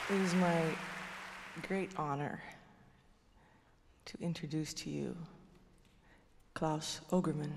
It is my great honor to introduce to you Klaus Ogerman.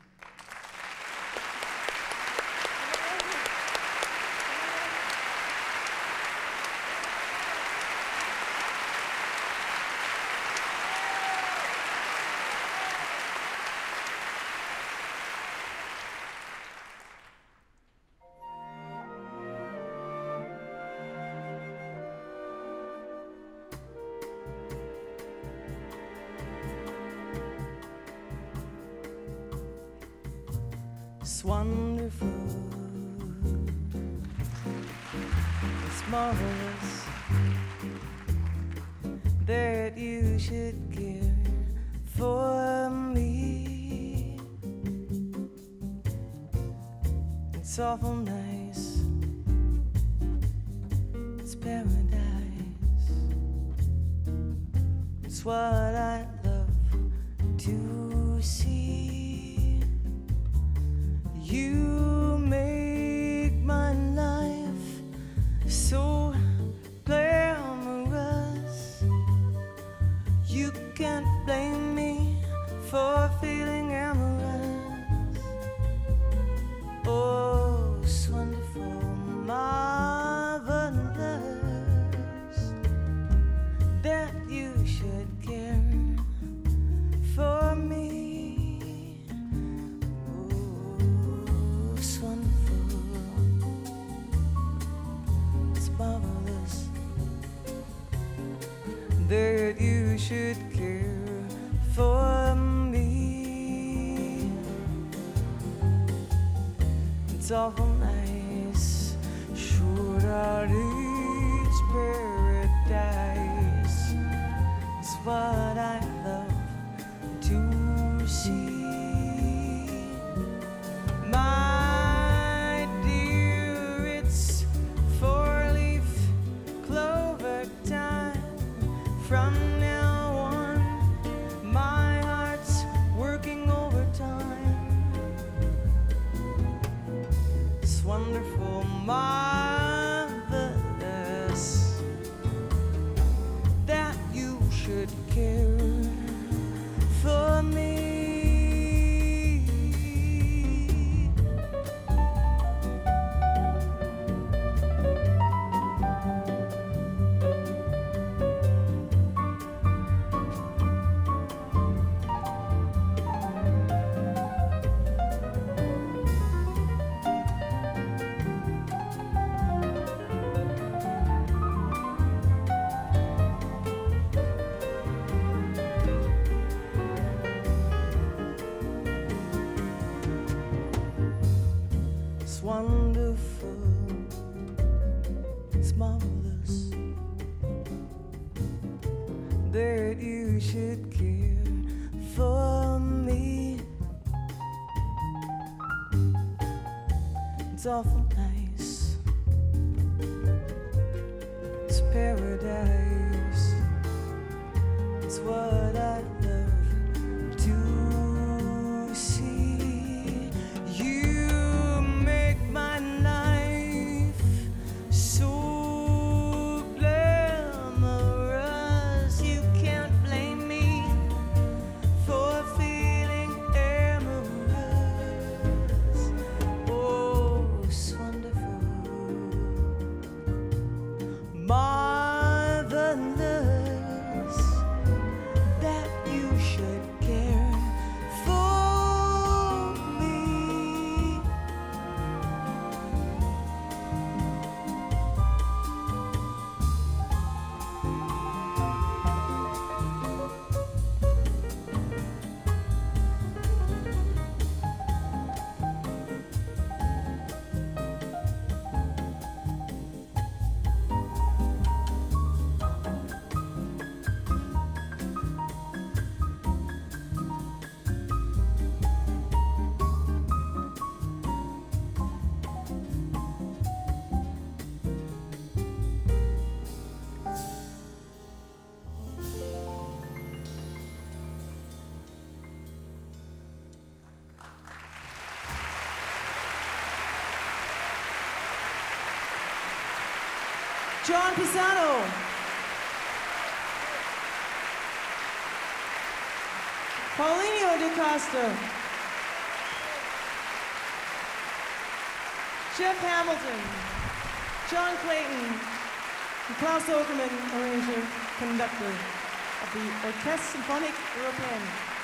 It's wonderful, it's marvelous that you should care for me. It's awful nice, it's paradise. It's what I love to see. You make my life so glamorous. You can't blame me for feeling amorous. Oh, it's wonderful, marvelous that you should care for me. Marvelous that you should care for me. It's awful nice, should I reach paradise? It's what I love to see. From now on, my heart's working overtime. It's wonderful, marvelous that you should care for me. It's wonderful, it's marvelous that you should care for me. It's awful nice, it's paradise. It's what I love to see. You make my life so glamorous. You can't blame me for feeling amorous. Oh, it's wonderful, marvelous that you should care for me. John Pisano. Paulinho de Costa. Jeff Hamilton. John Clayton. And Klaus Okerman, arranger, conductor of the Orchestre Symphonique Européenne.